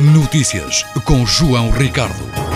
Notícias com João Ricardo.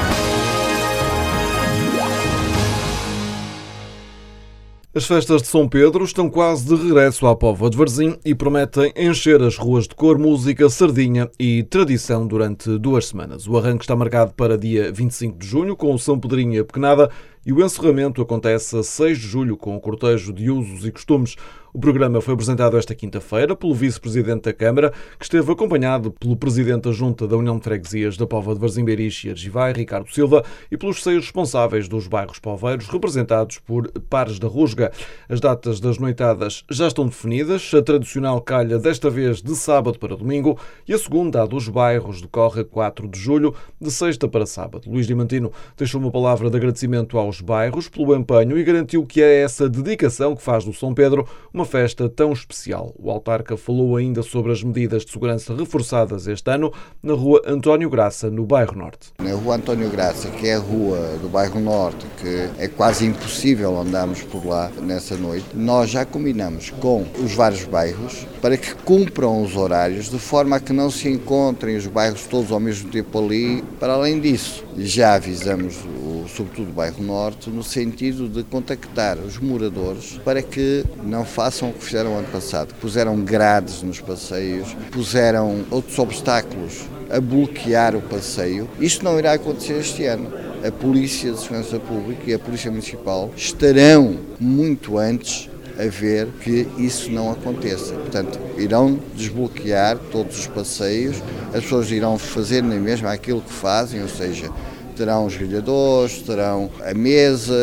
As festas de São Pedro estão quase de regresso à Póvoa de Varzim e prometem encher as ruas de cor, música, sardinha e tradição durante 2 semanas. O arranque está marcado para dia 25 de junho, com o São Pedrinho e a Pequenada, e o encerramento acontece a 6 de julho, com o cortejo de usos e costumes. O programa foi apresentado esta quinta-feira pelo vice-presidente da Câmara, que esteve acompanhado pelo presidente da Junta da União de Freguesias da Póvoa de Varzim, Beirixe e Argivai, Ricardo Silva, e pelos 6 responsáveis dos bairros poveiros, representados por pares da Rusga. As datas das noitadas já estão definidas. A tradicional calha desta vez de sábado para domingo e a segunda, a dos bairros, decorre a 4 de julho, de sexta para sábado. Luís Diamantino deixou uma palavra de agradecimento aos bairros pelo empenho e garantiu que é essa dedicação que faz do São Pedro uma festa tão especial. O autarca falou ainda sobre as medidas de segurança reforçadas este ano na rua António Graça, no bairro Norte. Na rua António Graça, que é a rua do bairro Norte, que é quase impossível andarmos por lá nessa noite, nós já combinamos com os vários bairros para que cumpram os horários de forma a que não se encontrem os bairros todos ao mesmo tempo ali. Para além disso, já avisamos sobretudo o bairro Norte, no sentido de contactar os moradores para que não façam o que fizeram ano passado. Puseram grades nos passeios, puseram outros obstáculos a bloquear o passeio. Isto não irá acontecer este ano. A Polícia de Segurança Pública e a Polícia Municipal estarão muito antes a ver que isso não aconteça. Portanto, irão desbloquear todos os passeios, as pessoas irão fazer na mesma aquilo que fazem, ou seja, terão os grelhadores, terão a mesa,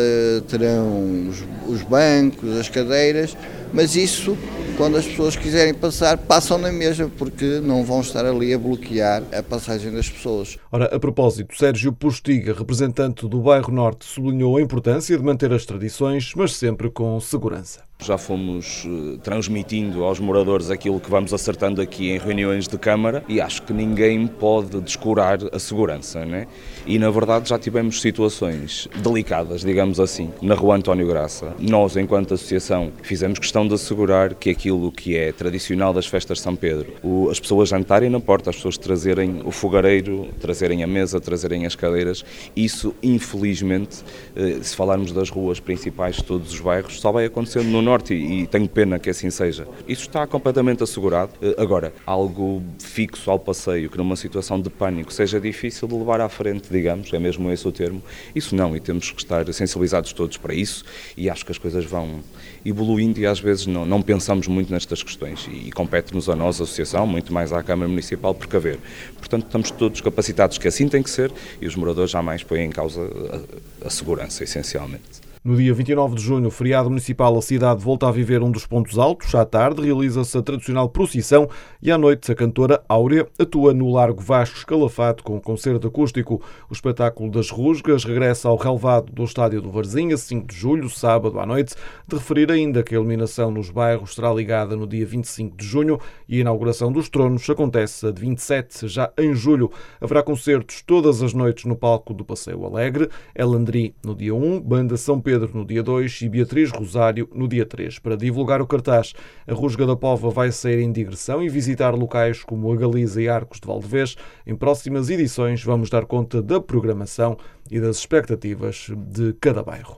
terão os bancos, as cadeiras, mas isso, quando as pessoas quiserem passar, passam na mesma, porque não vão estar ali a bloquear a passagem das pessoas. Ora, a propósito, Sérgio Postiga, representante do bairro Norte, sublinhou a importância de manter as tradições, mas sempre com segurança. Já fomos transmitindo aos moradores aquilo que vamos acertando aqui em reuniões de Câmara e acho que ninguém pode descurar a segurança, né? E na verdade já tivemos situações delicadas, digamos assim, na rua António Graça. Nós, enquanto associação, fizemos questão de assegurar que aquilo que é tradicional das festas de São Pedro, as pessoas jantarem na porta, as pessoas trazerem o fogareiro, trazerem a mesa, trazerem as cadeiras, isso infelizmente, se falarmos das ruas principais de todos os bairros, só vai acontecendo no Norte e tenho pena que assim seja. Isso está completamente assegurado. Agora, algo fixo ao passeio, que numa situação de pânico seja difícil de levar à frente, digamos, é mesmo esse o termo, isso não, e temos que estar sensibilizados todos para isso e acho que as coisas vão evoluindo e às vezes não pensamos muito nestas questões e compete-nos a nós, a associação, muito mais à Câmara Municipal, precaver. Portanto, estamos todos capacitados que assim tem que ser e os moradores jamais põem em causa a segurança, essencialmente. No dia 29 de junho, feriado municipal, a cidade volta a viver um dos pontos altos. À tarde, realiza-se a tradicional procissão e à noite a cantora Áurea atua no Largo Vasco Escalafate com um concerto acústico. O espetáculo das Rusgas regressa ao relvado do Estádio do Varzim a 5 de julho, sábado à noite. De referir ainda que a iluminação nos bairros será ligada no dia 25 de junho e a inauguração dos tronos acontece a de 27, já em julho. Haverá concertos todas as noites no palco do Passeio Alegre, Elandri no dia 1, Banda São Pedro no dia 2 e Beatriz Rosário no dia 3. Para divulgar o cartaz, a Rusga da Póvoa vai sair em digressão e visitar locais como a Galiza e Arcos de Valdevez. Em próximas edições vamos dar conta da programação e das expectativas de cada bairro.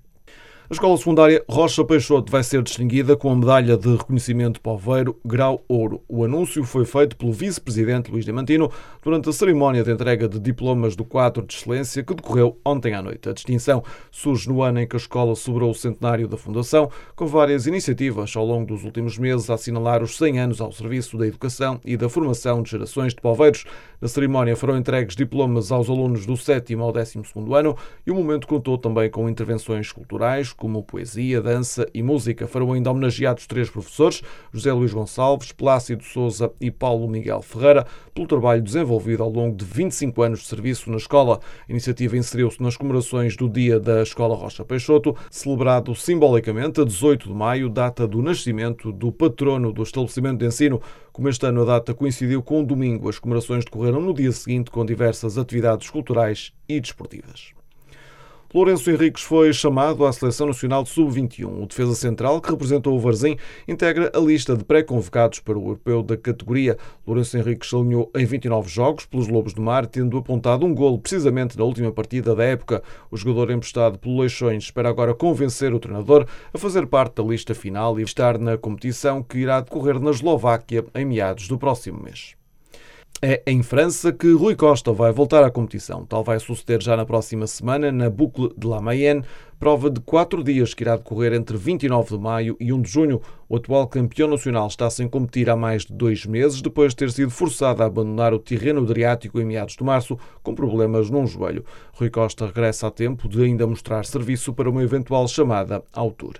A Escola Secundária Rocha Peixoto vai ser distinguida com a medalha de reconhecimento poveiro Grau Ouro. O anúncio foi feito pelo vice-presidente Luís Diamantino durante a cerimónia de entrega de diplomas do quadro de excelência que decorreu ontem à noite. A distinção surge no ano em que a escola celebrou o centenário da fundação, com várias iniciativas ao longo dos últimos meses a assinalar os 100 anos ao serviço da educação e da formação de gerações de poveiros. Na cerimónia foram entregues diplomas aos alunos do 7º ao 12º ano e o momento contou também com intervenções culturais, como poesia, dança e música. Foram ainda homenageados 3 professores, José Luís Gonçalves, Plácido Sousa e Paulo Miguel Ferreira, pelo trabalho desenvolvido ao longo de 25 anos de serviço na escola. A iniciativa inseriu-se nas comemorações do Dia da Escola Rocha Peixoto, celebrado simbolicamente a 18 de maio, data do nascimento do patrono do estabelecimento de ensino. Como este ano a data coincidiu com o domingo, as comemorações decorreram no dia seguinte com diversas atividades culturais e desportivas. Lourenço Henriques foi chamado à Seleção Nacional de Sub-21. O defesa central, que representou o Varzim, integra a lista de pré-convocados para o europeu da categoria. Lourenço Henriques alinhou em 29 jogos pelos Lobos do Mar, tendo apontado um golo precisamente na última partida da época. O jogador emprestado pelo Leixões espera agora convencer o treinador a fazer parte da lista final e estar na competição que irá decorrer na Eslováquia em meados do próximo mês. É em França que Rui Costa vai voltar à competição. Tal vai suceder já na próxima semana na Boucle de la Mayenne, prova de 4 dias que irá decorrer entre 29 de maio e 1 de junho. O atual campeão nacional está sem competir há mais de 2 meses, depois de ter sido forçado a abandonar o Tirreno Adriático em meados de março, com problemas num joelho. Rui Costa regressa a tempo de ainda mostrar serviço para uma eventual chamada ao Tour.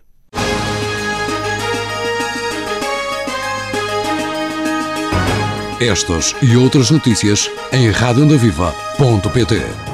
Estas e outras notícias em radioondaviva.pt.